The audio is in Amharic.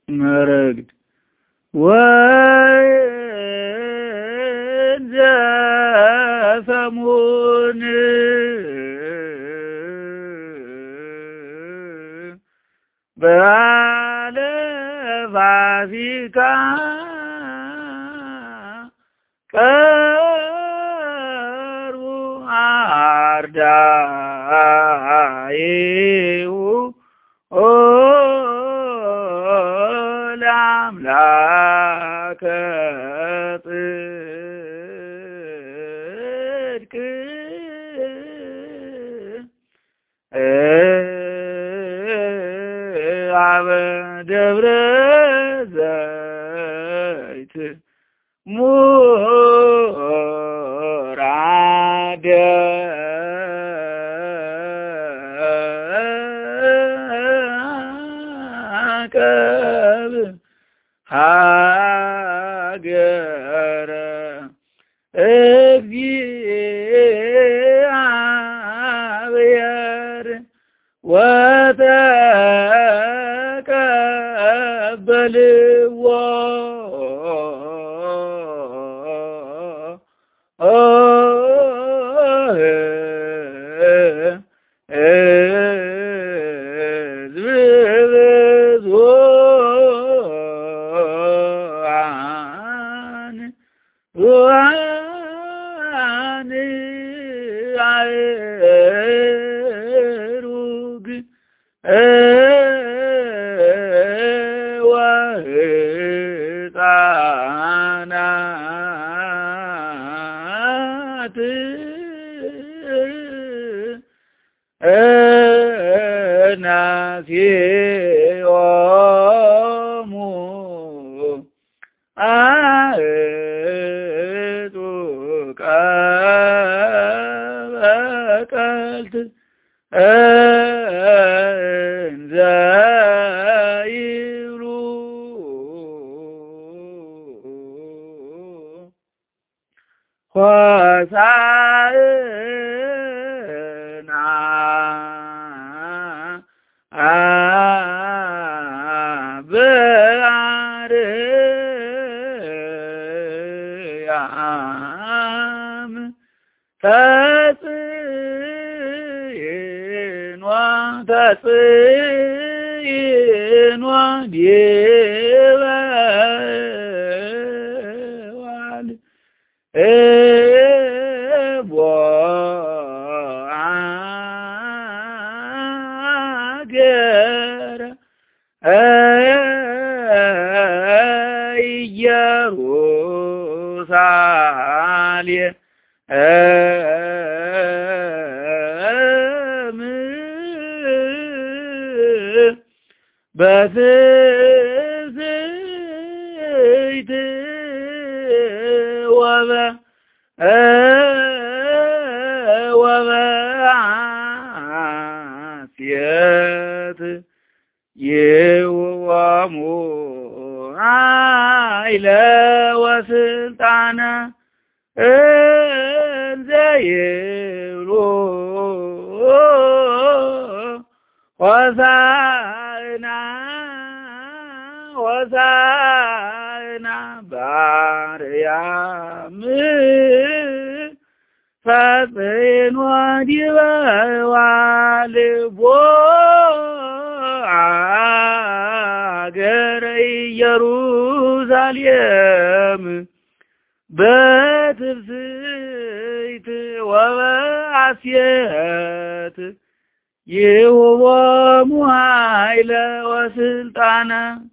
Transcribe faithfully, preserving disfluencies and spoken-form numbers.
መረግድ ወንዘ ሰሙን በዓለ ፋሲካ ቀርቡ አርዳኢሁ ለአምላከ ጽድቅ አበ ደብረ ዘይት ሙራደ አቀብ ሀገረ እግዚአብሔር ወተቀበልዎ ሩሃን አእሩግ ወሕፃናት ናሲኦሙ አዕጡቀ በቀልት እንዘ ይብሉ ሆሳዕና በአርያም ተጽዕኖ ተጽዕኖ ዲበ ዋል ቦአገረ ኢየሩሳሌም በትስብእት ወበ ወበሐሴት ይውዋሙ ኃይለ ወስልጣነ እንዘ ይብሉ ሆሳዕና ሆሳዕና በአርያም ተጽዕኖ ዲበ ዋል ቦአገረ ኢየሩሳሌም በትስብእት ወበሐሴት ይሁቦሙ ኃይለ ወስልጣነ